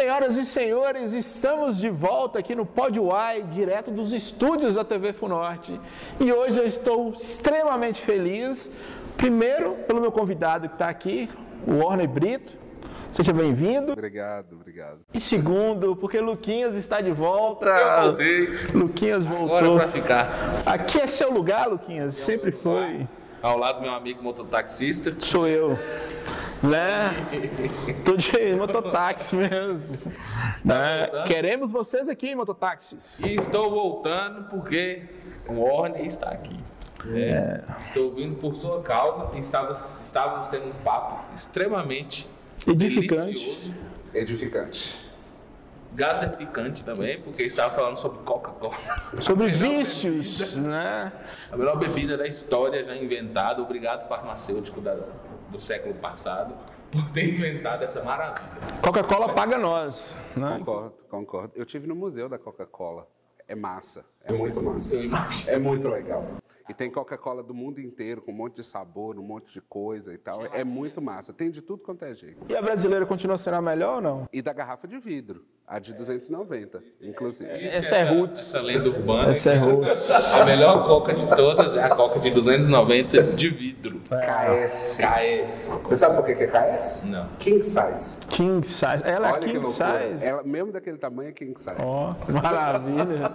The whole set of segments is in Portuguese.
Senhoras e senhores, estamos de volta aqui no Pod Uai, direto dos estúdios da TV Funorte. E hoje eu estou extremamente feliz, primeiro pelo meu convidado que está aqui, o Warney Brito. Seja bem-vindo. Obrigado, obrigado. E segundo, porque Luquinhas está de volta. Eu voltei. Luquinhas voltou. Agora para ficar. Aqui é seu lugar, Luquinhas, sempre foi. Ao lado do meu amigo mototaxista. Sou eu. Né? Tô de mototáxi mesmo. Né? Queremos vocês aqui, mototáxis. E estou voltando porque o Warney está aqui. Estou vindo por sua causa e estávamos tendo um papo extremamente edificante. Delicioso, Edificante. gaseificante também, porque estava falando sobre Coca-Cola. Sobre vícios, né? A melhor bebida da história já inventada. Obrigado, farmacêutico do século passado, por ter inventado essa maravilha. Coca-Cola paga nós, né? Concordo. Eu tive no museu da Coca-Cola. É massa. É muito massa. Eu imagino. É muito legal. E tem Coca-Cola do mundo inteiro, com um monte de sabor, um monte de coisa e tal. É muito massa. Tem de tudo quanto é jeito. E a brasileira continua sendo a melhor ou não? E da garrafa de vidro, a de 290, inclusive. Essa é Roots. Essa lenda urbana. Essa é Roots. A melhor Coca de todas é a Coca de 290 de vidro. KS. KS. Você sabe por que é KS? Não. King size. King size. Ela é Olha que king loucura. size. Ela, mesmo daquele tamanho, é king size. Ó, maravilha.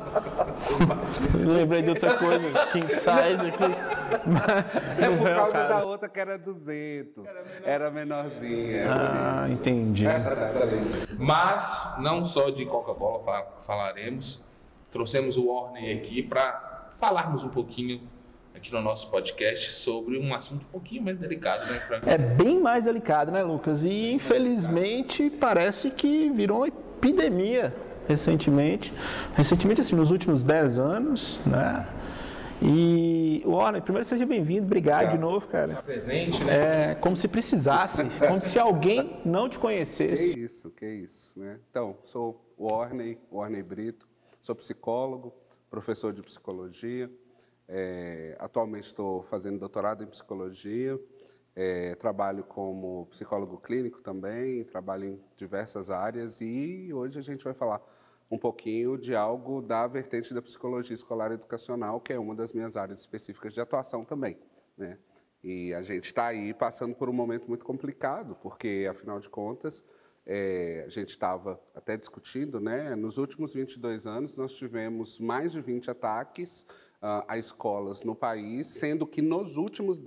Eu lembrei de outra coisa. King size aqui. É por causa da outra que era 200. Era menorzinha. Ah, entendi. Mas não só de Coca-Cola falaremos. Trouxemos o Warney aqui para falarmos um pouquinho aqui no nosso podcast sobre um assunto um pouquinho mais delicado, né, Franco? É bem mais delicado, né, Lucas? E infelizmente parece que virou uma epidemia recentemente. Recentemente, assim, nos últimos 10 anos, né? E, Warney, primeiro seja bem-vindo, obrigado de novo, cara. Está presente, né? É como se precisasse, como se alguém não te conhecesse. Que isso, né? Então, sou Warney Brito, sou psicólogo, professor de psicologia, atualmente estou fazendo doutorado em psicologia, trabalho como psicólogo clínico também, trabalho em diversas áreas e hoje a gente vai falar um pouquinho de algo da vertente da psicologia escolar educacional, que é uma das minhas áreas específicas de atuação também, né? E a gente está aí passando por um momento muito complicado, porque, afinal de contas, a gente estava até discutindo, né? Nos últimos 22 anos, nós tivemos mais de 20 ataques a escolas no país, sendo que nos últimos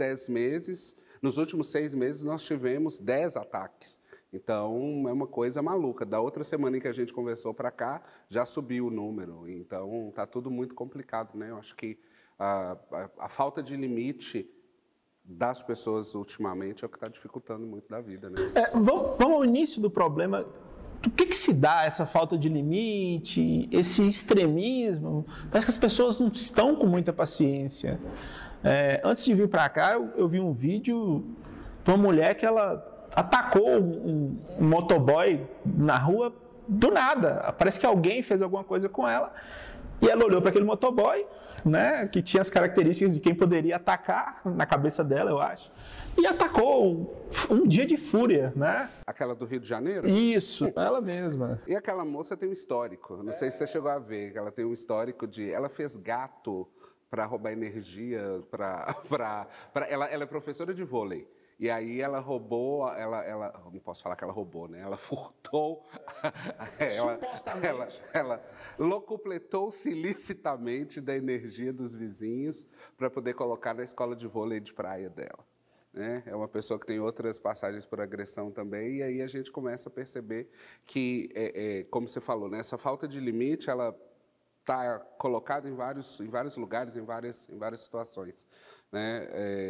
6 meses, nós tivemos 10 ataques. Então, é uma coisa maluca. Da outra semana em que a gente conversou para cá, já subiu o número. Então, está tudo muito complicado, né? Eu acho que a falta de limite das pessoas ultimamente é o que está dificultando muito da vida, né? Vamos ao início do problema. Do que se dá essa falta de limite, esse extremismo? Parece que as pessoas não estão com muita paciência. Antes de vir para cá, eu vi um vídeo de uma mulher que ela atacou um motoboy na rua do nada. Parece que alguém fez alguma coisa com ela e ela olhou para aquele motoboy, né, que tinha as características de quem poderia atacar na cabeça dela, eu acho, e atacou um dia de fúria, né? Aquela do Rio de Janeiro? Isso, ela mesma. E aquela moça tem um histórico, não sei se você chegou a ver, ela tem um histórico de... Ela fez gato para roubar energia, ela é professora de vôlei. E aí ela roubou, não posso falar que ela roubou, né? Ela furtou, ela locupletou-se ilicitamente da energia dos vizinhos para poder colocar na escola de vôlei de praia dela. Né? É uma pessoa que tem outras passagens por agressão também, e aí a gente começa a perceber que, como você falou, né? Essa falta de limite, ela está colocada em vários lugares, em várias situações. Né?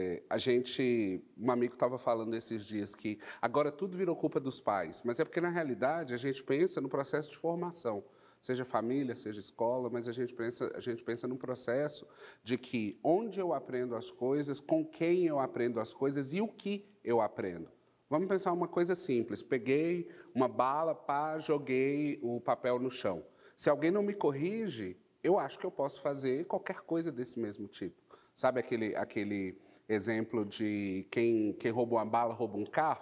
Um amigo estava falando esses dias que agora tudo virou culpa dos pais, mas é porque, na realidade, a gente pensa no processo de formação, seja família, seja escola, mas a gente pensa num processo de que onde eu aprendo as coisas, com quem eu aprendo as coisas e o que eu aprendo. Vamos pensar uma coisa simples, peguei uma bala, joguei o papel no chão. Se alguém não me corrige, eu acho que eu posso fazer qualquer coisa desse mesmo tipo. Sabe aquele exemplo de quem rouba uma bala, rouba um carro?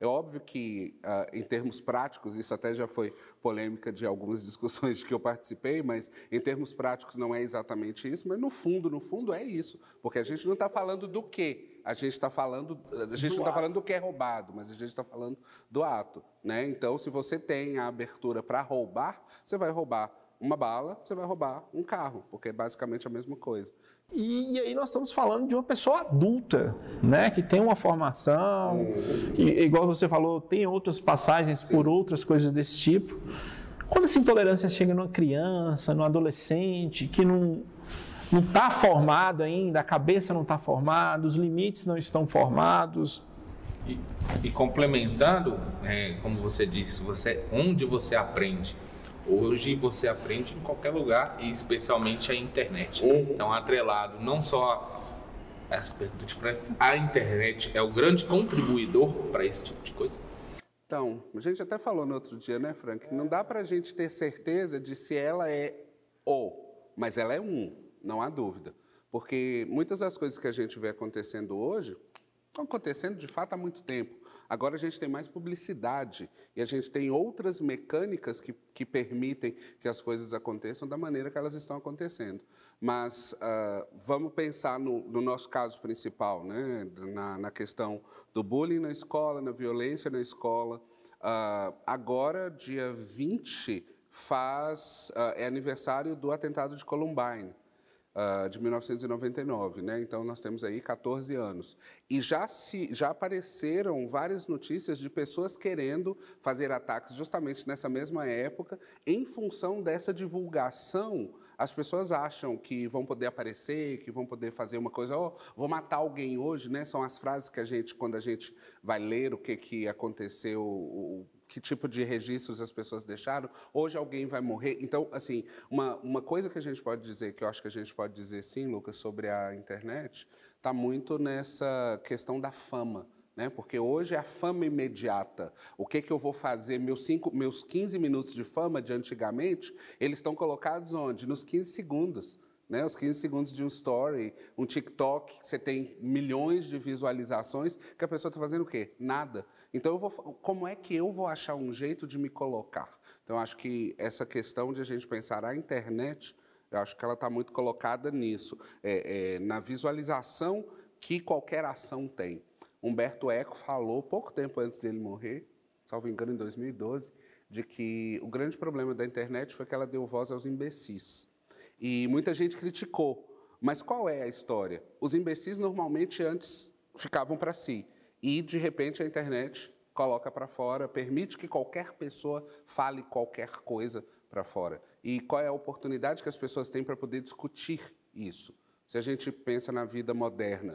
É óbvio que, em termos práticos, isso até já foi polêmica de algumas discussões de que eu participei, mas em termos práticos não é exatamente isso, mas no fundo é isso, porque a gente não está falando do quê? A gente está falando, não está falando do que é roubado, mas a gente está falando do ato, né? Então, se você tem a abertura para roubar, você vai roubar uma bala, você vai roubar um carro, porque é basicamente a mesma coisa. E aí nós estamos falando de uma pessoa adulta, né, que tem uma formação, que, igual você falou, tem outras passagens por outras coisas desse tipo. Quando essa intolerância chega numa criança, num adolescente, que não está formado ainda, a cabeça não está formada, os limites não estão formados. E complementando, como você disse, onde você aprende? Hoje você aprende em qualquer lugar, e especialmente a internet. Então, atrelado não só essa pergunta de Frank, a internet é o grande contribuidor para esse tipo de coisa? Então, a gente até falou no outro dia, né, Frank? Não dá para a gente ter certeza de se ela é mas ela é não há dúvida. Porque muitas das coisas que a gente vê acontecendo hoje estão acontecendo de fato há muito tempo. Agora a gente tem mais publicidade e a gente tem outras mecânicas que permitem que as coisas aconteçam da maneira que elas estão acontecendo. Mas vamos pensar no nosso caso principal, né? Na questão do bullying na escola, na violência na escola. Agora, dia 20, é aniversário do atentado de Columbine. De 1999, né? Então nós temos aí 14 anos. E já apareceram várias notícias de pessoas querendo fazer ataques justamente nessa mesma época. Em função dessa divulgação, as pessoas acham que vão poder aparecer, que vão poder fazer uma coisa, vou matar alguém hoje, né? São as frases que quando a gente vai ler o que aconteceu, que tipo de registros as pessoas deixaram, hoje alguém vai morrer. Então, assim, uma coisa que a gente pode dizer, que eu acho que a gente pode dizer sim, Lucas, sobre a internet, está muito nessa questão da fama, né? Porque hoje é a fama imediata. O que eu vou fazer? Meus 15 minutos de fama de antigamente, eles estão colocados onde? Nos 15 segundos. Né, os 15 segundos de um story, um TikTok, você tem milhões de visualizações, que a pessoa está fazendo o quê? Nada. Então, como é que eu vou achar um jeito de me colocar? Então, acho que essa questão de a gente pensar a internet, eu acho que ela está muito colocada nisso, na visualização que qualquer ação tem. Humberto Eco falou, pouco tempo antes dele morrer, salvo engano, em 2012, de que o grande problema da internet foi que ela deu voz aos imbecis. E muita gente criticou. Mas qual é a história? Os imbecis normalmente antes ficavam para si. E, de repente, a internet coloca para fora, permite que qualquer pessoa fale qualquer coisa para fora. E qual é a oportunidade que as pessoas têm para poder discutir isso? Se a gente pensa na vida moderna,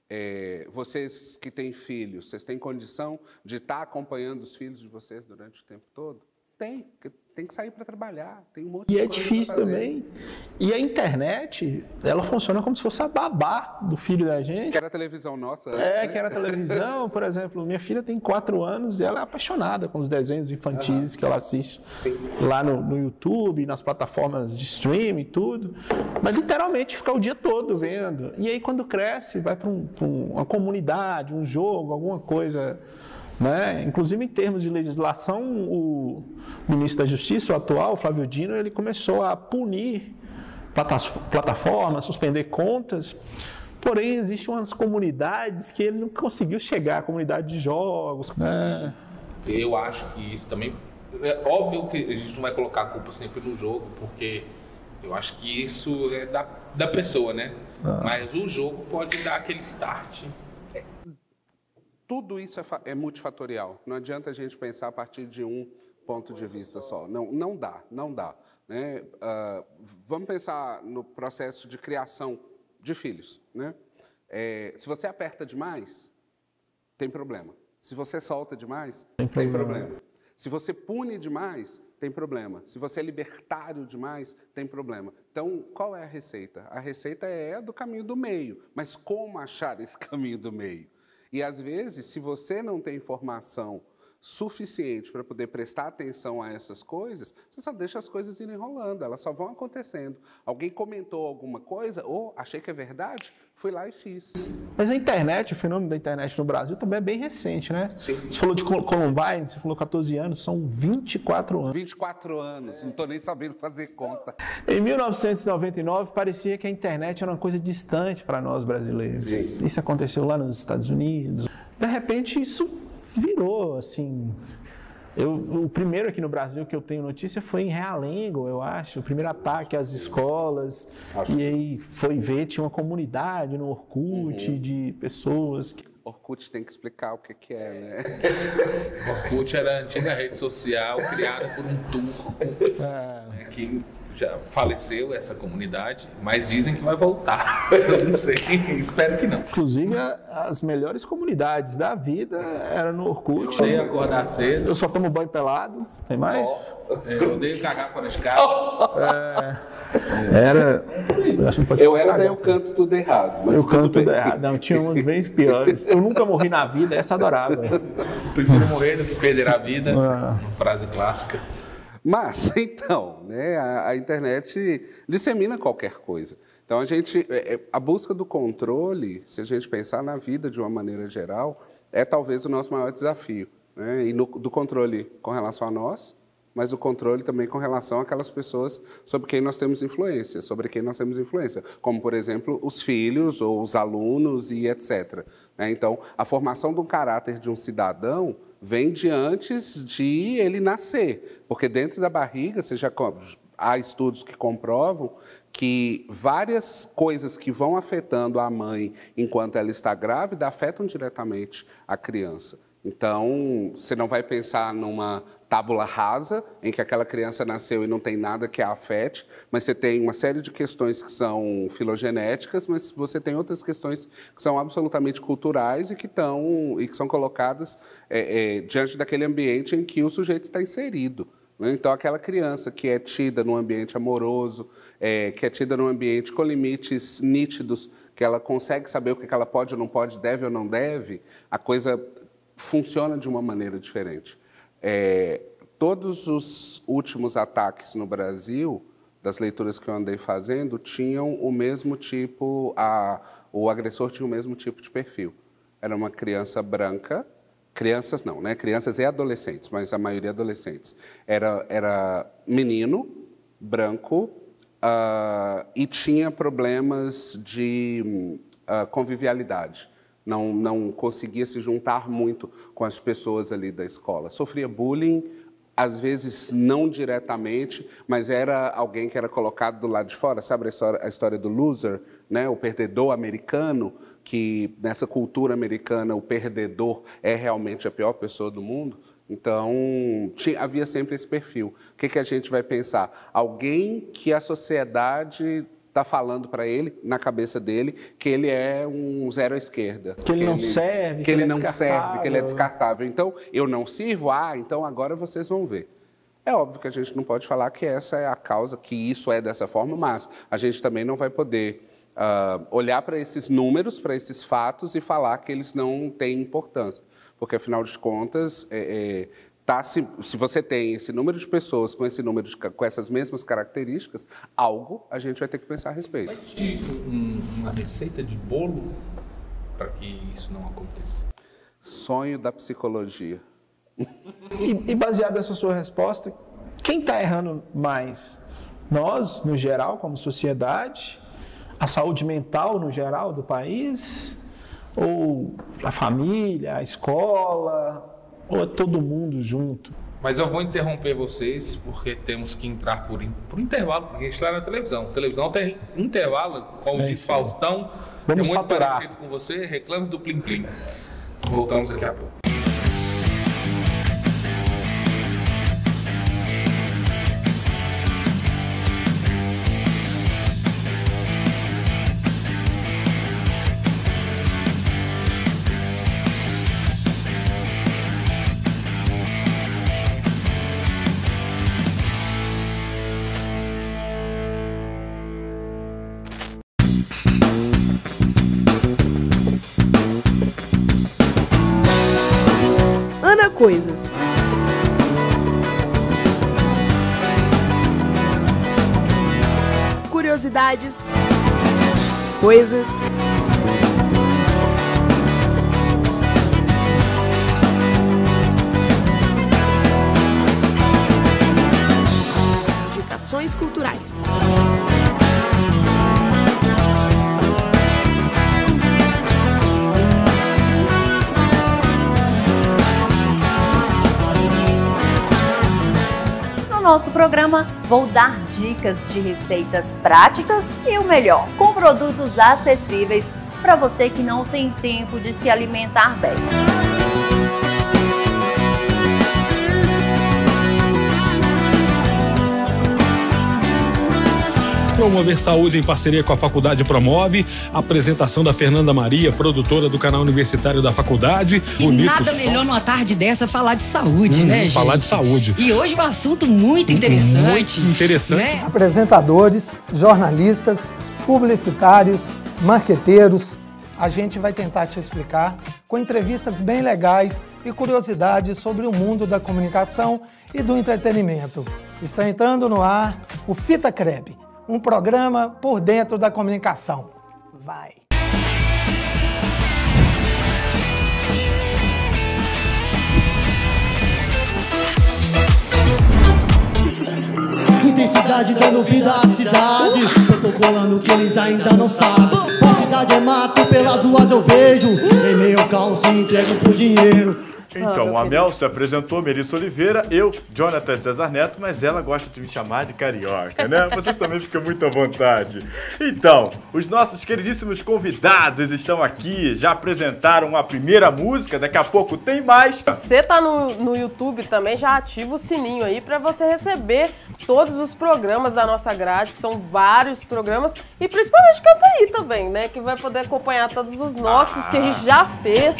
vocês que têm filhos, vocês têm condição de estar acompanhando os filhos de vocês durante o tempo todo? Tem que sair para trabalhar, tem um monte de coisa para fazer. E é difícil também. E a internet, ela funciona como se fosse a babá do filho da gente. Que era a televisão nossa antes, né? Que era a televisão, por exemplo. Minha filha tem 4 anos e ela é apaixonada com os desenhos infantis que ela assiste. Sim. Lá no YouTube, nas plataformas de streaming e tudo. Mas literalmente fica o dia todo vendo. E aí quando cresce, vai para uma comunidade, um jogo, alguma coisa... Né? Inclusive, em termos de legislação, o ministro da Justiça, o atual, Flávio Dino, ele começou a punir plataformas, suspender contas, porém, existem umas comunidades que ele não conseguiu chegar, a comunidade de jogos. Né? Eu acho que isso também... É óbvio que a gente não vai colocar a culpa sempre no jogo, porque eu acho que isso é da pessoa, né? Mas o jogo pode dar aquele start. Tudo isso é multifatorial. Não adianta a gente pensar a partir de um ponto de vista só. Não dá. Né? Vamos pensar no processo de criação de filhos. Né? Se você aperta demais, tem problema. Se você solta demais, tem problema. Se você pune demais, tem problema. Se você é libertário demais, tem problema. Então, qual é a receita? A receita é do caminho do meio. Mas como achar esse caminho do meio? E, às vezes, se você não tem informação suficiente para poder prestar atenção a essas coisas, você só deixa as coisas irem rolando, elas só vão acontecendo. Alguém comentou alguma coisa, achei que é verdade, fui lá e fiz. Mas a internet, o fenômeno da internet no Brasil também é bem recente, né? Sim. Você falou de Columbine, você falou 14 anos, são 24 anos. 24 anos, não estou nem sabendo fazer conta. Em 1999, parecia que a internet era uma coisa distante para nós brasileiros. Sim. Isso aconteceu lá nos Estados Unidos. De repente, isso virou, assim... O primeiro aqui no Brasil que eu tenho notícia foi em Realengo, eu acho. O primeiro ataque às escolas. E aí foi ver, tinha uma comunidade no Orkut de pessoas que... Orkut tem que explicar o que é, né? Orkut era a antiga rede social criada por um turco, né, que já faleceu, essa comunidade, mas dizem que vai voltar. Eu não sei, espero que não. Inclusive, as melhores comunidades da vida eram no Orkut. Eu odeio acordar cedo. Eu só tomo banho pelado, tem mais? Eu odeio cagar fora de casa. Eu era daí eu canto tudo errado. Mas eu canto tudo errado. Não, tinha umas bem piores. Eu nunca morri na vida, essa adorava. Prefiro morrer do que perder a vida. Uma frase clássica. Mas, então, né, a internet dissemina qualquer coisa. Então, a busca do controle, se a gente pensar na vida de uma maneira geral, é talvez o nosso maior desafio. Né? E do controle com relação a nós, mas o controle também com relação àquelas pessoas sobre quem nós temos influência, como, por exemplo, os filhos ou os alunos e etc. Né? Então, a formação do caráter de um cidadão vem de antes de ele nascer, porque dentro da barriga há estudos que comprovam que várias coisas que vão afetando a mãe enquanto ela está grávida afetam diretamente a criança. Então, você não vai pensar numa tábula rasa, em que aquela criança nasceu e não tem nada que a afete, mas você tem uma série de questões que são filogenéticas, mas você tem outras questões que são absolutamente culturais e que são colocadas diante daquele ambiente em que o sujeito está inserido. Né? Então, aquela criança que é tida num ambiente amoroso, que é tida num ambiente com limites nítidos, que ela consegue saber o que ela pode ou não pode, deve ou não deve, a coisa funciona de uma maneira diferente. Todos os últimos ataques no Brasil, das leituras que eu andei fazendo, tinham o mesmo tipo, o agressor tinha o mesmo tipo de perfil. Era uma criança branca, crianças não, né? Crianças e adolescentes, mas a maioria adolescentes. Era menino, branco, e tinha problemas de convivialidade. Não conseguia se juntar muito com as pessoas ali da escola. Sofria bullying, às vezes não diretamente, mas era alguém que era colocado do lado de fora. Sabe a história do loser, né? O perdedor americano, que nessa cultura americana o perdedor é realmente a pior pessoa do mundo? Então, havia sempre esse perfil. O que a gente vai pensar? Alguém que a sociedade está falando para ele, na cabeça dele, que ele é um zero à esquerda. Que ele não serve, que ele não serve, que ele é descartável. Então, eu não sirvo? Então agora vocês vão ver. É óbvio que a gente não pode falar que essa é a causa, que isso é dessa forma, mas a gente também não vai poder olhar para esses números, para esses fatos e falar que eles não têm importância. Porque, afinal de contas, se você tem esse número de pessoas com essas mesmas características, algo a gente vai ter que pensar a respeito. Mas uma receita de bolo para que isso não aconteça? Sonho da psicologia. E baseado nessa sua resposta, quem está errando mais? Nós, no geral, como sociedade? A saúde mental, no geral, do país? Ou a família, a escola? Ou é todo mundo junto? Mas eu vou interromper vocês, porque temos que entrar por intervalo, porque a gente está na televisão. A televisão tem intervalo, como diz Faustão. Vamos é muito faturar. parecido com você, reclame do Plim Plim. Voltamos daqui a pouco. coisas. Curiosidades, coisas, indicações culturais. No nosso programa, vou dar dicas de receitas práticas e o melhor, com produtos acessíveis para você que não tem tempo de se alimentar bem. Promover Saúde em parceria com a Faculdade Promove, a apresentação da Fernanda Maria, produtora do canal universitário da faculdade. E nada melhor numa tarde dessa falar de saúde, né, gente? Falar de saúde. E hoje um assunto muito interessante. Muito interessante. Né? Apresentadores, jornalistas, publicitários, marqueteiros. A gente vai tentar te explicar com entrevistas bem legais e curiosidades sobre o mundo da comunicação e do entretenimento. Está entrando no ar o Fita Crepe, um programa por dentro da comunicação. Vai! Intensidade dando vida à cidade, protocolando que eles ainda não sabem. Falsidade é mato, pelas ruas eu vejo, em meio caos se entregam por dinheiro. Então, a Mel se apresentou, Melissa Oliveira, eu, Jonathan César Neto, mas ela gosta de me chamar de carioca, né? Você também fica muito à vontade. Então, os nossos queridíssimos convidados estão aqui, já apresentaram a primeira música, daqui a pouco tem mais. Você tá no YouTube também, já ativa o sininho aí pra você receber todos os programas da nossa grade, que são vários programas, e principalmente Canta Aí também, né? Que vai poder acompanhar todos os nossos que a gente já fez.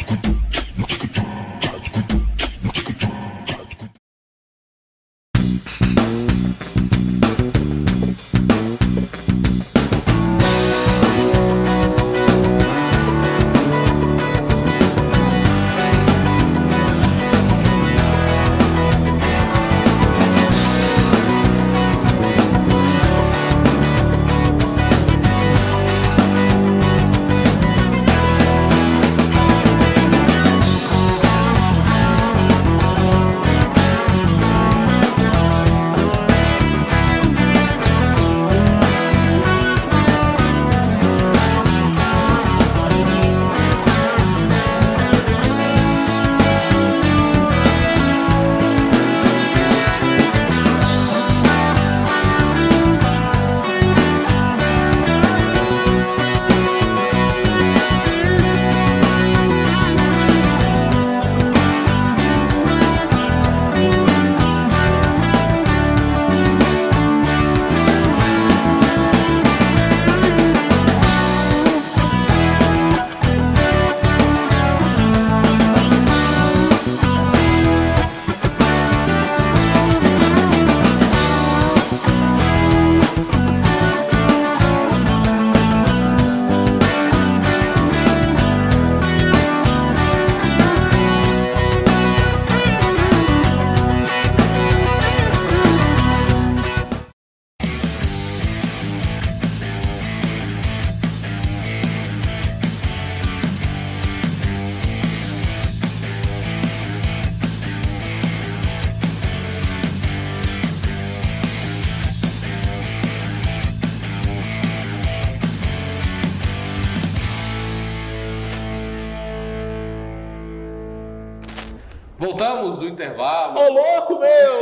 Voltamos do intervalo. Ô, louco,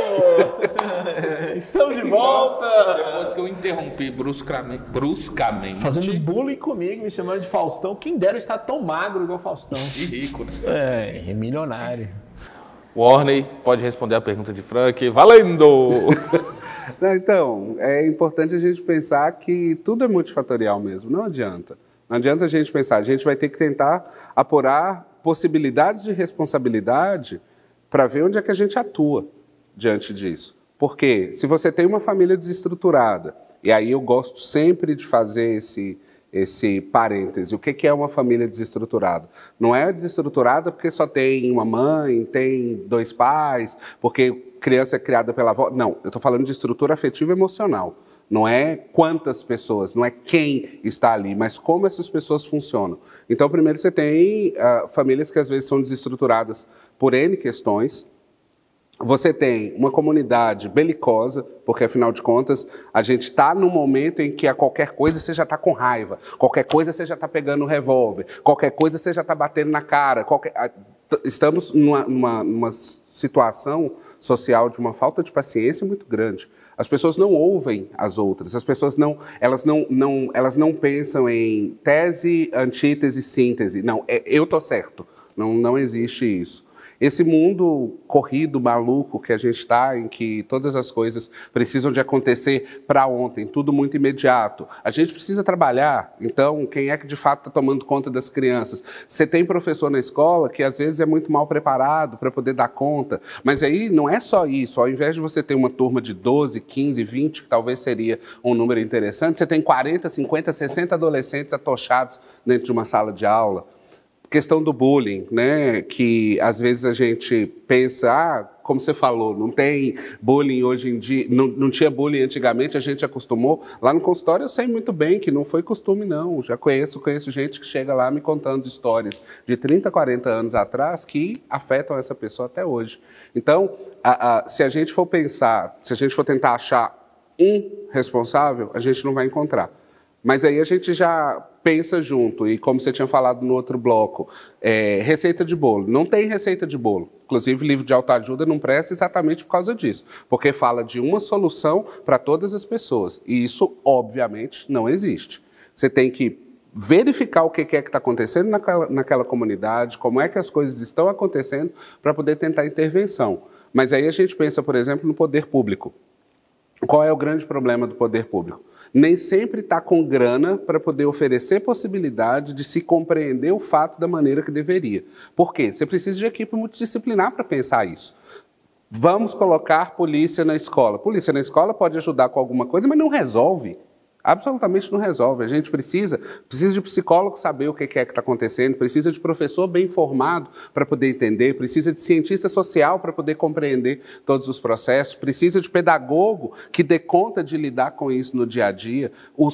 meu! Estamos de volta! Depois que eu interrompi bruscamente. Fazendo bullying comigo, me chamando de Faustão. Quem dera eu estar tão magro igual Faustão. E rico, né? É milionário. Warney, pode responder a pergunta de Frank. Valendo! Então, é importante a gente pensar que tudo é multifatorial mesmo, não adianta. Não adianta a gente pensar, a gente vai ter que tentar apurar possibilidades de responsabilidade para ver onde é que a gente atua diante disso. Porque se você tem uma família desestruturada, e aí eu gosto sempre de fazer esse parêntese. O que é uma família desestruturada? Não é desestruturada porque só tem uma mãe, tem 2 pais, porque criança é criada pela avó. Não, eu estou falando de estrutura afetiva e emocional. Não é quantas pessoas, não é quem está ali, mas como essas pessoas funcionam. Então, primeiro você tem famílias que às vezes são desestruturadas por N questões. Você tem uma comunidade belicosa, porque, afinal de contas, a gente está num momento em que a qualquer coisa você já está com raiva, qualquer coisa você já está pegando um revólver, qualquer coisa você já está batendo na cara. Estamos numa situação social de uma falta de paciência muito grande. As pessoas não ouvem as outras, as pessoas elas não pensam em tese, antítese, síntese. Não, eu estou certo. Não existe isso. Esse mundo corrido, maluco que a gente está, em que todas as coisas precisam de acontecer para ontem, tudo muito imediato. A gente precisa trabalhar, então quem é que de fato está tomando conta das crianças? Você tem professor na escola que às vezes é muito mal preparado para poder dar conta, mas aí não é só isso, ao invés de você ter uma turma de 12, 15, 20, que talvez seria um número interessante, você tem 40, 50, 60 adolescentes atochados dentro de uma sala de aula. Questão do bullying, né? Que às vezes a gente pensa, como você falou, não tem bullying hoje em dia, não tinha bullying antigamente, a gente acostumou. Lá no consultório eu sei muito bem que não foi costume, não. Já conheço gente que chega lá me contando histórias de 30, 40 anos atrás que afetam essa pessoa até hoje. Então, se a gente for pensar, se a gente for tentar achar um responsável, a gente não vai encontrar. Mas aí a gente já pensa junto, e como você tinha falado no outro bloco, receita de bolo. Não tem receita de bolo. Inclusive, o livro de autoajuda não presta exatamente por causa disso, porque fala de uma solução para todas as pessoas. E isso, obviamente, não existe. Você tem que verificar o que é que está acontecendo naquela comunidade, como é que as coisas estão acontecendo, para poder tentar intervenção. Mas aí a gente pensa, por exemplo, no poder público. Qual é o grande problema do poder público? Nem sempre está com grana para poder oferecer possibilidade de se compreender o fato da maneira que deveria. Por quê? Você precisa de equipe multidisciplinar para pensar isso. Vamos colocar polícia na escola. Polícia na escola pode ajudar com alguma coisa, mas não resolve. Absolutamente não resolve. A gente precisa de psicólogo saber o que é que está acontecendo, precisa de professor bem formado para poder entender, precisa de cientista social para poder compreender todos os processos, precisa de pedagogo que dê conta de lidar com isso no dia a dia.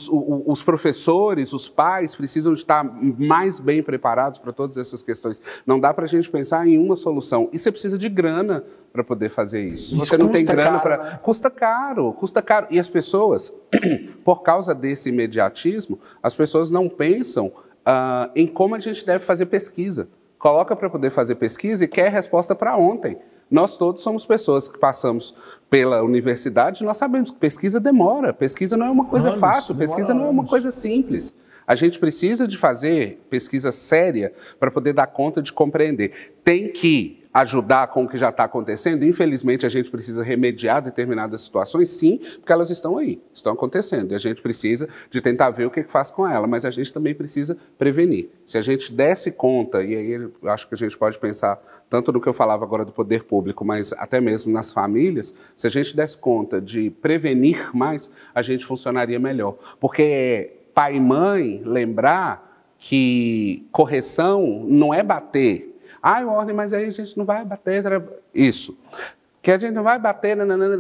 Os professores, os pais precisam estar mais bem preparados para todas essas questões. Não dá para a gente pensar em uma solução. E você precisa de grana para poder fazer isso. Você não tem grana para... Custa caro. E as pessoas, por causa desse imediatismo, as pessoas não pensam em como a gente deve fazer pesquisa. Coloca para poder fazer pesquisa e quer resposta para ontem. Nós todos somos pessoas que passamos pela universidade, nós sabemos que pesquisa demora. Pesquisa não é uma coisa fácil, pesquisa não é uma coisa simples. A gente precisa de fazer pesquisa séria para poder dar conta de compreender. Tem que ajudar com o que já está acontecendo. Infelizmente, a gente precisa remediar determinadas situações, sim, porque elas estão aí, estão acontecendo. E a gente precisa de tentar ver o que faz com ela, mas a gente também precisa prevenir. Se a gente desse conta, e aí eu acho que a gente pode pensar tanto no que eu falava agora do poder público, mas até mesmo nas famílias, se a gente desse conta de prevenir mais, a gente funcionaria melhor. Porque pai e mãe lembrar que correção não é bater. Ordem, mas aí a gente não vai bater. Isso. Que a gente não vai bater.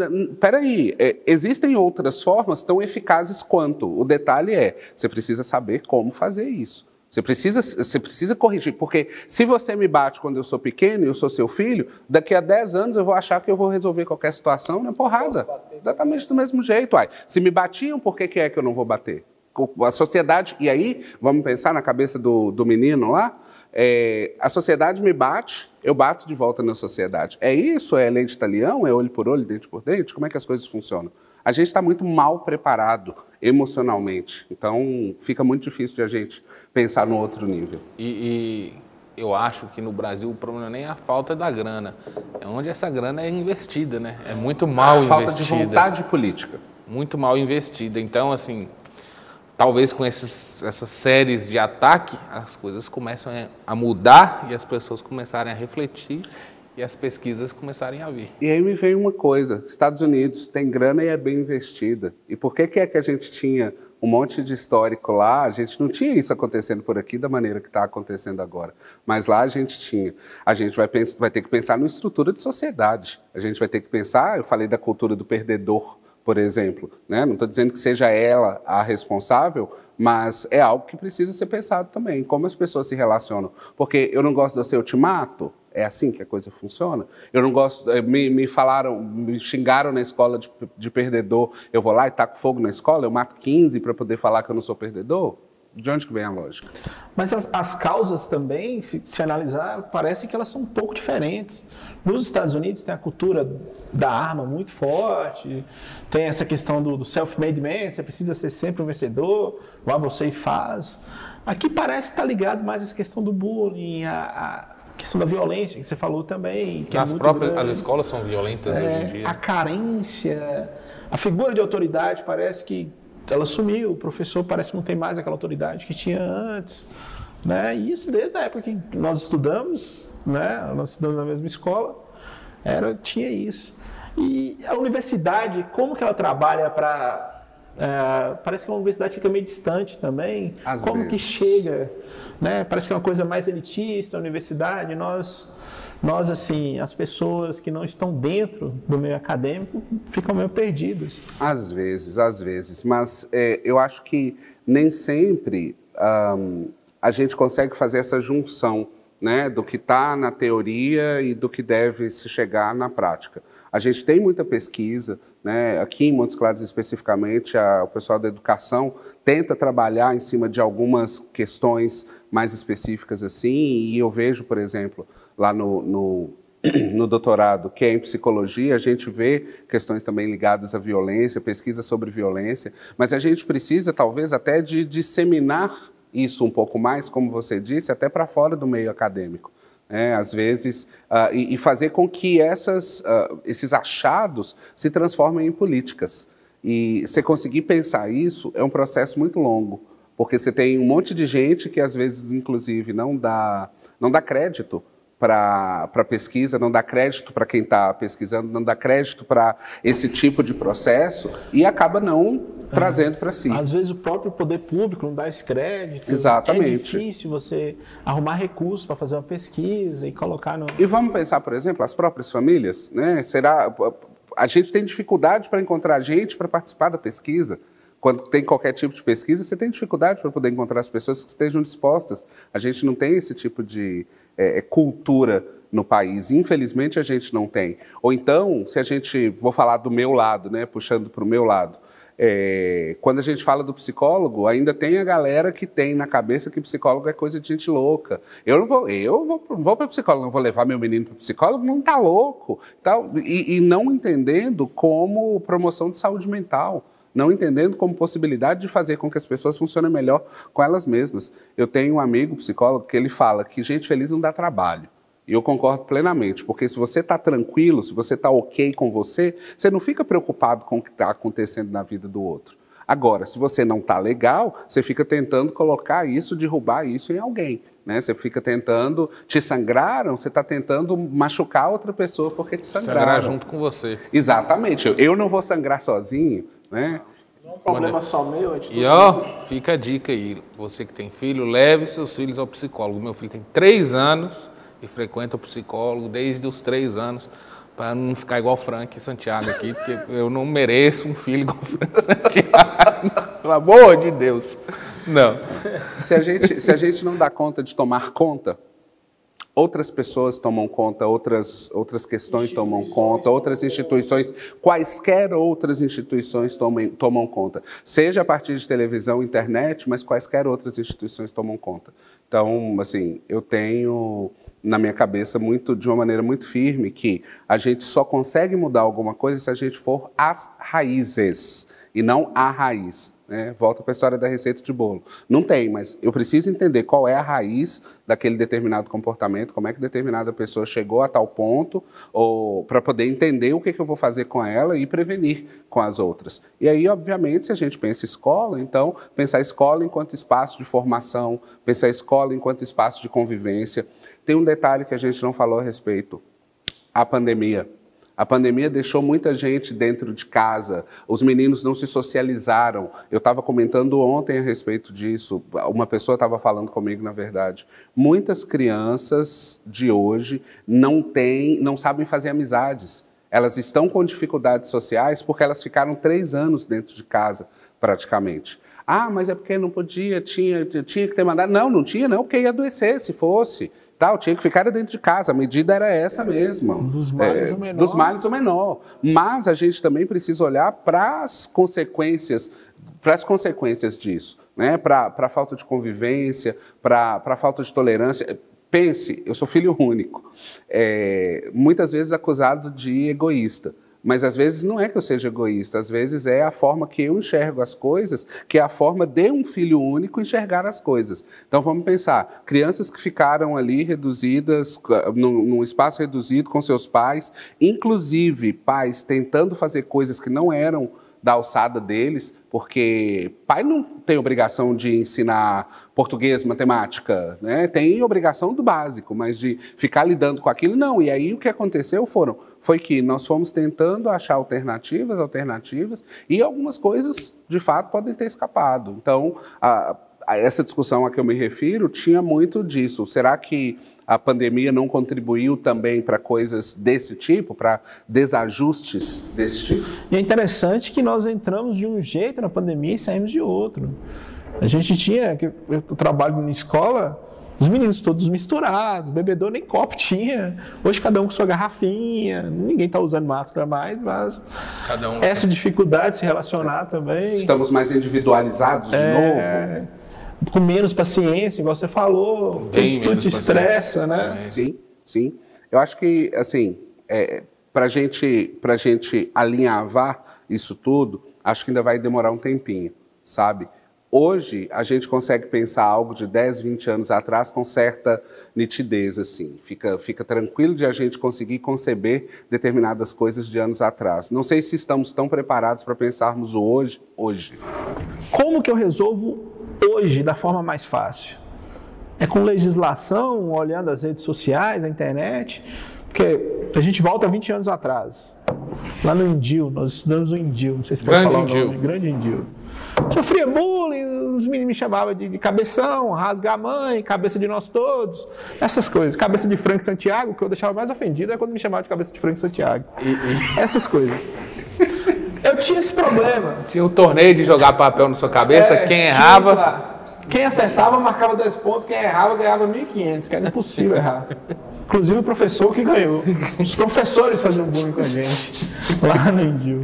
Peraí, existem outras formas tão eficazes quanto. O detalhe você precisa saber como fazer isso. Você precisa corrigir, porque se você me bate quando eu sou pequeno e eu sou seu filho, daqui a 10 anos eu vou achar que eu vou resolver qualquer situação na porrada. Exatamente do mesmo jeito. Se me batiam, por que é que eu não vou bater? A sociedade, e aí, vamos pensar na cabeça do menino lá, a sociedade me bate, eu bato de volta na sociedade. É isso? É lei de talião? É olho por olho, dente por dente? Como é que as coisas funcionam? A gente está muito mal preparado emocionalmente. Então, fica muito difícil de a gente pensar no outro nível. E eu acho que no Brasil o problema nem é a falta da grana. É onde essa grana é investida, né? É muito mal investida. Falta de vontade política. Muito mal investida. Então, assim... Talvez com essas séries de ataque, as coisas começam a mudar e as pessoas começarem a refletir e as pesquisas começarem a vir. E aí me veio uma coisa, Estados Unidos tem grana e é bem investida. E por que é que a gente tinha um monte de histórico lá, a gente não tinha isso acontecendo por aqui da maneira que está acontecendo agora. Mas lá a gente tinha. A gente vai ter que pensar numa estrutura de sociedade. A gente vai ter que pensar, eu falei da cultura do perdedor, por exemplo, né? Não estou dizendo que seja ela a responsável, mas é algo que precisa ser pensado também, como as pessoas se relacionam. Porque eu não gosto de você, eu te mato. É assim que a coisa funciona. Eu não gosto, me xingaram na escola de perdedor, eu vou lá e taco fogo na escola, eu mato 15 para poder falar que eu não sou perdedor? De onde que vem a lógica? Mas as causas também, se analisar, parece que elas são um pouco diferentes. Nos Estados Unidos tem a cultura da arma muito forte, tem essa questão do self-made man, você precisa ser sempre um vencedor, vá você e faz. Aqui parece estar ligado mais a essa questão do bullying, a questão da violência, que você falou também. Que as escolas são violentas hoje em dia. A carência, a figura de autoridade parece que ela sumiu, o professor parece que não tem mais aquela autoridade que tinha antes. Né? E isso desde a época que nós estudamos, né? Nós estudamos na mesma escola, tinha isso. E a universidade, como que ela trabalha para... parece que a universidade fica meio distante também. Como que chega? Né? Parece que é uma coisa mais elitista, a universidade. Nós, assim, as pessoas que não estão dentro do meio acadêmico ficam meio perdidas. Às vezes. Mas eu acho que nem sempre a gente consegue fazer essa junção, né, do que está na teoria e do que deve se chegar na prática. A gente tem muita pesquisa, né, aqui em Montes Claros especificamente, o pessoal da educação tenta trabalhar em cima de algumas questões mais específicas assim, e eu vejo, por exemplo, lá no doutorado, que é em psicologia, a gente vê questões também ligadas à violência, pesquisa sobre violência, mas a gente precisa talvez até de disseminar isso um pouco mais, como você disse, até para fora do meio acadêmico. Às vezes, e fazer com que esses achados se transformem em políticas. E você conseguir pensar isso é um processo muito longo, porque você tem um monte de gente que às vezes, inclusive, não dá crédito para a pesquisa, não dá crédito para quem está pesquisando, não dá crédito para esse tipo de processo e acaba não trazendo para si. Às vezes o próprio poder público não dá esse crédito. Exatamente. É difícil você arrumar recursos para fazer uma pesquisa e colocar no... E vamos pensar, por exemplo, as próprias famílias, né? A gente tem dificuldade para encontrar gente para participar da pesquisa. Quando tem qualquer tipo de pesquisa, você tem dificuldade para poder encontrar as pessoas que estejam dispostas. A gente não tem esse tipo de cultura no país. Infelizmente, a gente não tem. Ou então, vou falar do meu lado, né, puxando para o meu lado. Quando a gente fala do psicólogo, ainda tem a galera que tem na cabeça que psicólogo é coisa de gente louca. Eu vou para psicólogo, não vou levar meu menino para psicólogo, não está louco. E não entendendo como promoção de saúde mental. Não entendendo como possibilidade de fazer com que as pessoas funcionem melhor com elas mesmas. Eu tenho um amigo psicólogo que ele fala que gente feliz não dá trabalho. E eu concordo plenamente, porque se você está tranquilo, se você está ok com você, você não fica preocupado com o que está acontecendo na vida do outro. Agora, se você não está legal, você fica tentando colocar isso, derrubar isso em alguém. Né? Você fica tentando, te sangraram, você está tentando machucar outra pessoa porque te sangraram. Sangrar junto com você. Exatamente. Eu não vou sangrar sozinho, né? Não é um problema só meu, é de todo mundo. E ó, fica a dica aí, você que tem filho, leve seus filhos ao psicólogo. Meu filho tem 3 anos e frequenta o psicólogo desde os 3 anos, para não ficar igual o Frank Santiago aqui, porque eu não mereço um filho igual o Frank Santiago, pelo amor de Deus. Não. Se a gente não dá conta de tomar conta, outras pessoas tomam conta, outras questões tomam conta, outras instituições, quaisquer outras instituições tomam conta. Seja a partir de televisão, internet, mas quaisquer outras instituições tomam conta. Então, assim, eu tenho na minha cabeça de uma maneira muito firme que a gente só consegue mudar alguma coisa se a gente for às raízes e não a raiz. Né? Volta para a história da receita de bolo. Não tem, mas eu preciso entender qual é a raiz daquele determinado comportamento, como é que determinada pessoa chegou a tal ponto, ou para poder entender o que eu vou fazer com ela e prevenir com as outras. E aí, obviamente, se a gente pensa escola, então, pensar a escola enquanto espaço de formação, pensar a escola enquanto espaço de convivência. Tem um detalhe que a gente não falou a respeito. A pandemia. A pandemia deixou muita gente dentro de casa, os meninos não se socializaram. Eu estava comentando ontem a respeito disso, uma pessoa estava falando comigo, na verdade. Muitas crianças de hoje não sabem fazer amizades. Elas estão com dificuldades sociais porque elas ficaram 3 anos dentro de casa, praticamente. Ah, mas é porque não podia, tinha que ter mandado. Não tinha não, porque ia adoecer se fosse. Tal, tinha que ficar dentro de casa, a medida era essa mesmo. Dos males o menor. Dos males o menor. Mas a gente também precisa olhar para as consequências disso, né? Para a falta de convivência, para a falta de tolerância. Pense, eu sou filho único, muitas vezes acusado de egoísta. Mas às vezes não é que eu seja egoísta, às vezes é a forma que eu enxergo as coisas, que é a forma de um filho único enxergar as coisas. Então vamos pensar, crianças que ficaram ali reduzidas, num espaço reduzido com seus pais, inclusive pais tentando fazer coisas que não eram da alçada deles, porque pai não tem obrigação de ensinar português, matemática, né? Tem obrigação do básico, mas de ficar lidando com aquilo, não. E aí o que aconteceu foi que nós fomos tentando achar alternativas, e algumas coisas, de fato, podem ter escapado. Então, essa discussão a que eu me refiro tinha muito disso. Será que a pandemia não contribuiu também para coisas desse tipo, para desajustes desse tipo? E é interessante que nós entramos de um jeito na pandemia e saímos de outro. A gente tinha, eu trabalho na escola, os meninos todos misturados, bebedor nem copo tinha. Hoje cada um com sua garrafinha, ninguém está usando máscara mais, mas essa dificuldade de se relacionar também. Estamos mais individualizados de novo. Com menos paciência, igual você falou, tudo te estressa, né? Sim. Eu acho que, assim, para a gente alinhavar isso tudo, acho que ainda vai demorar um tempinho, sabe? Hoje, a gente consegue pensar algo de 10, 20 anos atrás com certa nitidez, assim. Fica tranquilo de a gente conseguir conceber determinadas coisas de anos atrás. Não sei se estamos tão preparados para pensarmos o hoje. Como que eu resolvo hoje da forma mais fácil? É com legislação, olhando as redes sociais, a internet, porque a gente volta 20 anos atrás. Lá no Indil, nós estudamos no Indil, não sei se pode falar o nome, Grande Indil. Sofria bullying, os meninos me chamavam de cabeção, rasga a mãe, cabeça de nós todos, essas coisas. Cabeça de Frank Santiago, que eu deixava mais ofendido é quando me chamavam de cabeça de Frank Santiago. Essas coisas. Eu tinha esse problema. Tinha um torneio de jogar papel na sua cabeça, quem errava... Quem acertava marcava 2 pontos, quem errava ganhava 1.500, que era impossível errar. Inclusive o professor que ganhou. Os professores faziam bullying com a gente, lá no Indil.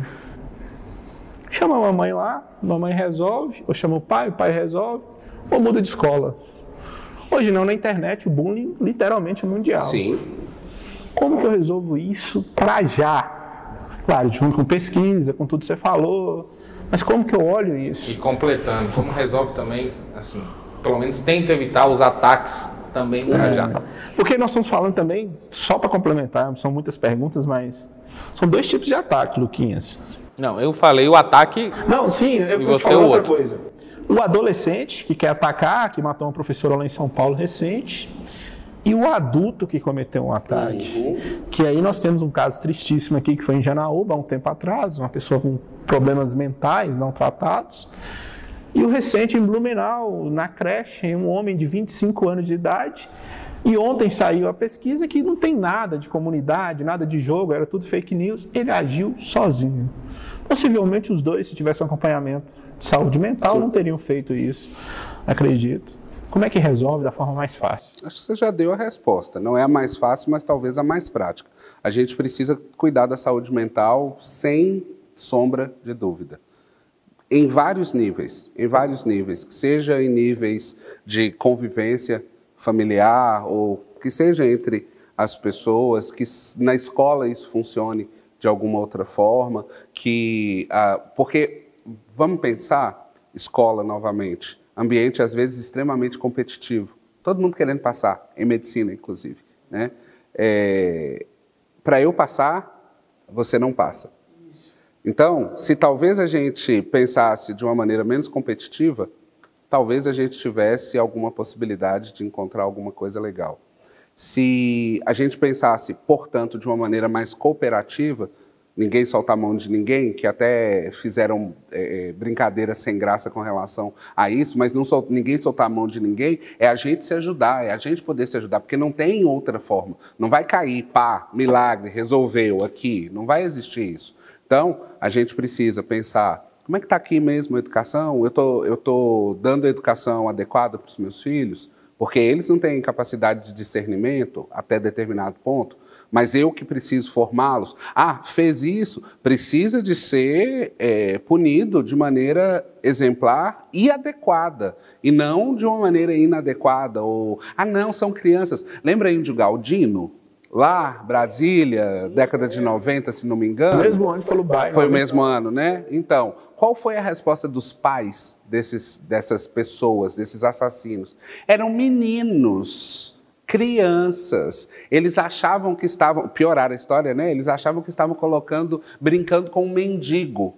Chama a mamãe lá, a mamãe resolve, ou chama o pai resolve, ou muda de escola. Hoje não, na internet o bullying literalmente é mundial. Sim. Como que eu resolvo isso pra já? Claro, junto com pesquisa, com tudo que você falou, mas como que eu olho isso? E completando, como resolve também, assim, pelo menos tenta evitar os ataques também pra já. Porque nós estamos falando também, só para complementar, são muitas perguntas, mas são 2 tipos de ataque, Luquinhas. Não, eu falei o ataque. Não, sim, eu vou te falar outra coisa. O adolescente que quer atacar, que matou uma professora lá em São Paulo recente, e o adulto que cometeu um ataque. Que aí nós temos um caso tristíssimo aqui, que foi em Janaúba, há um tempo atrás, uma pessoa com problemas mentais não tratados. E o recente em Blumenau, na creche, um homem de 25 anos de idade. E ontem saiu a pesquisa que não tem nada de comunidade, nada de jogo, era tudo fake news. Ele agiu sozinho. Possivelmente os dois, se tivesse um acompanhamento de saúde mental, não teriam feito isso, acredito. Como é que resolve da forma mais fácil? Acho que você já deu a resposta. Não é a mais fácil, mas talvez a mais prática. A gente precisa cuidar da saúde mental sem sombra de dúvida. Em vários níveis, que seja em níveis de convivência familiar ou que seja entre as pessoas, que na escola isso funcione de alguma outra forma, porque, vamos pensar, escola novamente, ambiente às vezes extremamente competitivo, todo mundo querendo passar, em medicina inclusive, né? Para eu passar, você não passa. Então, se talvez a gente pensasse de uma maneira menos competitiva, talvez a gente tivesse alguma possibilidade de encontrar alguma coisa legal. Se a gente pensasse, portanto, de uma maneira mais cooperativa, ninguém soltar a mão de ninguém, que até fizeram brincadeiras sem graça com relação a isso, mas ninguém soltar a mão de ninguém, é a gente se ajudar, é a gente poder se ajudar, porque não tem outra forma. Não vai cair, pá, milagre, resolveu aqui, não vai existir isso. Então, a gente precisa pensar, como é que está aqui mesmo a educação? Eu estou dando a educação adequada para os meus filhos? Porque eles não têm capacidade de discernimento até determinado ponto, mas eu que preciso formá-los. Ah, fez isso, precisa de ser punido de maneira exemplar e adequada, e não de uma maneira inadequada, ou, não, são crianças. Lembra aí de Galdino? Lá, Brasília, década de 90, se não me engano. O mesmo ano pelo bairro. Foi o mesmo ano, né? Então, qual foi a resposta dos pais dessas pessoas, desses assassinos? Eram meninos, crianças. Eles achavam que estavam... Pioraram a história, né? Eles achavam que estavam brincando com um mendigo.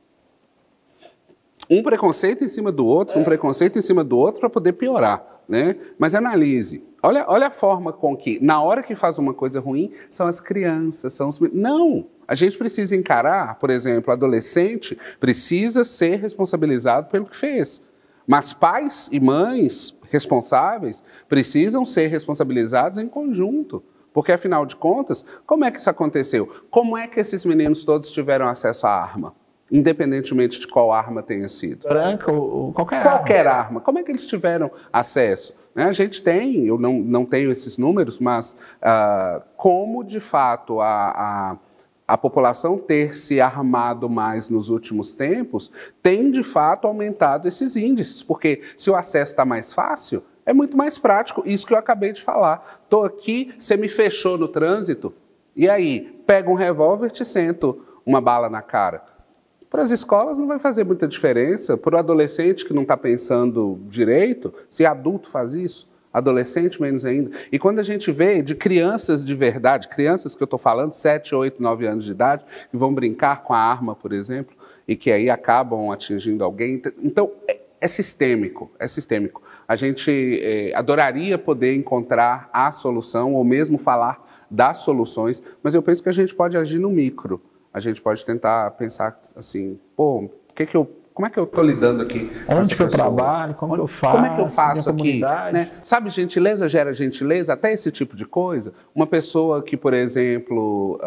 Um preconceito em cima do outro, para poder piorar, né? Mas analise. Olha a forma com que, na hora que faz uma coisa ruim, são as crianças, são os... Não! A gente precisa encarar, por exemplo, o adolescente precisa ser responsabilizado pelo que fez. Mas pais e mães responsáveis precisam ser responsabilizados em conjunto. Porque, afinal de contas, como é que isso aconteceu? Como é que esses meninos todos tiveram acesso à arma? Independentemente de qual arma tenha sido. Branca ou qualquer arma. Como é que eles tiveram acesso? A gente tem, eu não tenho esses números, mas como, de fato, a população ter se armado mais nos últimos tempos tem, de fato, aumentado esses índices. Porque se o acesso está mais fácil, é muito mais prático. Isso que eu acabei de falar. Estou aqui, você me fechou no trânsito, e aí, pega um revólver e te sento uma bala na cara. Para as escolas não vai fazer muita diferença. Para o adolescente que não está pensando direito, se adulto faz isso, adolescente menos ainda. E quando a gente vê de crianças de verdade, crianças que eu estou falando, 7, 8, 9 anos de idade, que vão brincar com a arma, por exemplo, e que aí acabam atingindo alguém. Então, é sistêmico, é sistêmico. A gente adoraria poder encontrar a solução, ou mesmo falar das soluções, mas eu penso que a gente pode agir no micro. A gente pode tentar pensar assim, como é que eu estou lidando aqui com essa pessoa? Onde que eu trabalho? Como que eu faço? Como é que eu faço aqui? Né? Sabe, gentileza gera gentileza, até esse tipo de coisa. Uma pessoa que, por exemplo,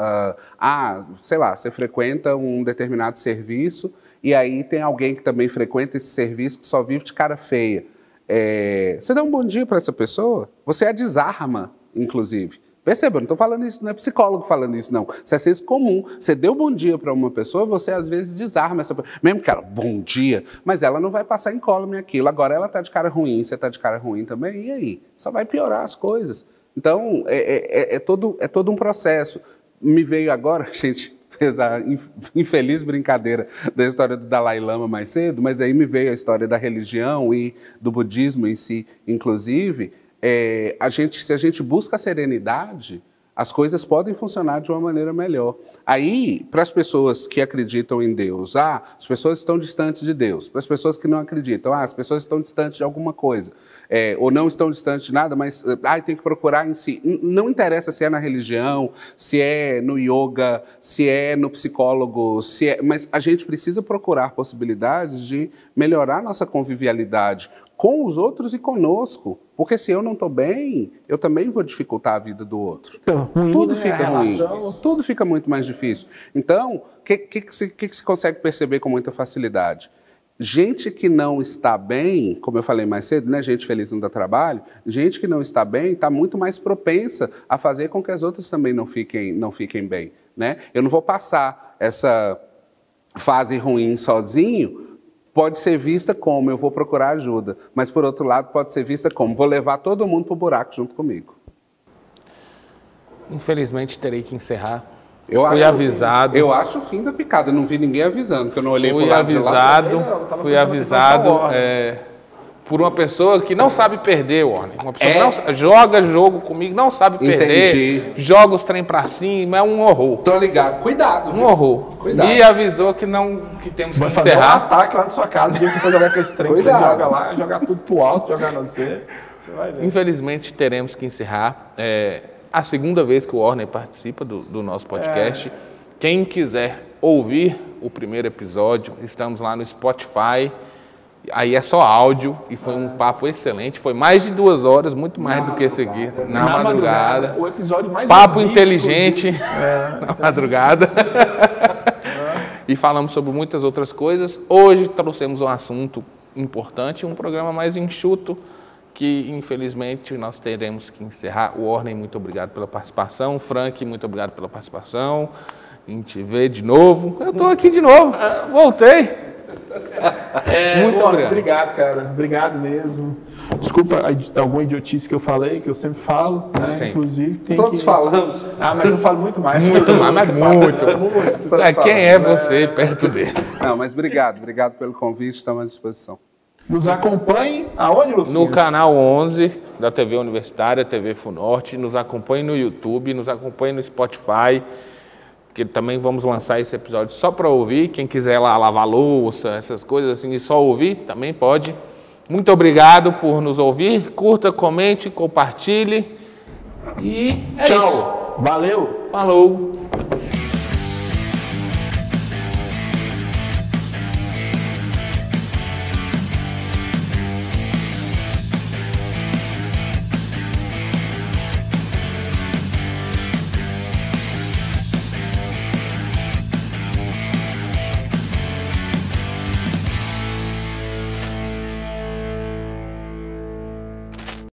sei lá, você frequenta um determinado serviço e aí tem alguém que também frequenta esse serviço que só vive de cara feia. Você dá um bom dia para essa pessoa? Você a desarma, inclusive. Perceba, eu não estou falando isso, não é psicólogo falando isso, não. Isso é senso comum. Você deu bom dia para uma pessoa, você às vezes desarma essa pessoa. Mesmo que ela, bom dia, mas ela não vai passar incólume aquilo. Agora ela está de cara ruim, você está de cara ruim também, e aí? Só vai piorar as coisas. Então, é todo um processo. Me veio agora, gente, fez a infeliz brincadeira da história do Dalai Lama mais cedo, mas aí me veio a história da religião e do budismo em si, inclusive. Se a gente busca a serenidade, as coisas podem funcionar de uma maneira melhor. Aí, para as pessoas que acreditam em Deus, as pessoas estão distantes de Deus. Para as pessoas que não acreditam, as pessoas estão distantes de alguma coisa. Ou não estão distantes de nada, mas tem que procurar em si. Não interessa se é na religião, se é no yoga, se é no psicólogo, mas a gente precisa procurar possibilidades de melhorar nossa convivialidade com os outros e conosco. Porque se eu não estou bem, eu também vou dificultar a vida do outro. Tudo fica ruim. Tudo fica muito mais difícil. Então, o que se consegue perceber com muita facilidade? Gente que não está bem, como eu falei mais cedo, né? Gente feliz não dá trabalho. Gente que não está bem está muito mais propensa a fazer com que as outras também não fiquem bem, né? Eu não vou passar essa fase ruim sozinho. Pode ser vista como eu vou procurar ajuda, mas, por outro lado, pode ser vista como vou levar todo mundo para o buraco junto comigo. Infelizmente, terei que encerrar. Fui avisado. Eu acho o fim da picada, não vi ninguém avisando, porque eu não olhei para o lado de lá. Fui avisado por uma pessoa que não sabe perder, Warner. Uma pessoa que não joga jogo comigo, não sabe perder, joga os trem pra cima, é um horror. Tô ligado, cuidado. Um horror. Cuidado. Me avisou que temos que encerrar. Um ataque lá na sua casa, o dia que você for jogar com esse trem, você joga lá, jogar tudo pro alto, jogar no você vai ver. Infelizmente, teremos que encerrar. É a segunda vez que o Warney participa do nosso podcast. Quem quiser ouvir o primeiro episódio, estamos lá no Spotify. Aí é só áudio e foi um papo excelente. Foi mais de 2 horas, muito mais do que esse aqui. Na madrugada. O episódio mais papo ouvido, inteligente na madrugada. E falamos sobre muitas outras coisas. Hoje trouxemos um assunto importante, um programa mais enxuto, que infelizmente nós teremos que encerrar. O Warney, muito obrigado pela participação. Frank, muito obrigado pela participação. A gente vê de novo. Eu estou aqui de novo. Voltei. Muito obrigado, cara. Obrigado mesmo. Desculpa alguma idiotice que eu falei, que eu sempre falo, né? Sempre. Inclusive. Todos falamos. Mas eu falo muito mais. Muito mais, mas muito. Quem é você perto dele? Não, mas obrigado pelo convite, estamos à disposição. Nos acompanhe aonde, Luquinhas? No canal 11 da TV Universitária, TV Funorte. Nos acompanhe no YouTube, nos acompanhe no Spotify. Que também vamos lançar esse episódio só para ouvir. Quem quiser lá lavar louça, essas coisas assim, e só ouvir, também pode. Muito obrigado por nos ouvir. Curta, comente, compartilhe. E é tchau. Isso. Valeu. Falou.